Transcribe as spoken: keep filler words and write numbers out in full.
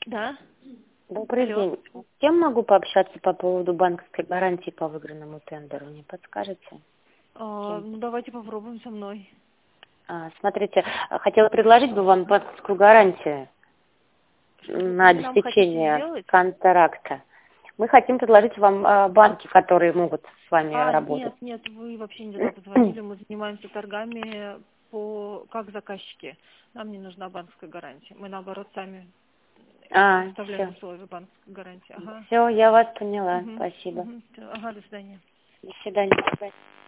Да. Добрый Алло. день. С кем могу пообщаться по поводу банковской гарантии по выигранному тендеру? Не подскажете? С А, кем? ну, давайте попробуем со мной. А, смотрите, а, хотела предложить бы вам банковскую гарантию Что на вы нам хотите обеспечение сделать? контракта. Мы хотим предложить вам а, банки, которые могут с вами А, работать. нет, нет, вы вообще не туда позвонили. Мы занимаемся торгами по как заказчики. Нам не нужна банковская гарантия. Мы, наоборот, сами А, составляем все. условия банковской гарантии. Ага. Все, я вас поняла. Угу. Спасибо. Угу. Ага, до свидания. До свидания.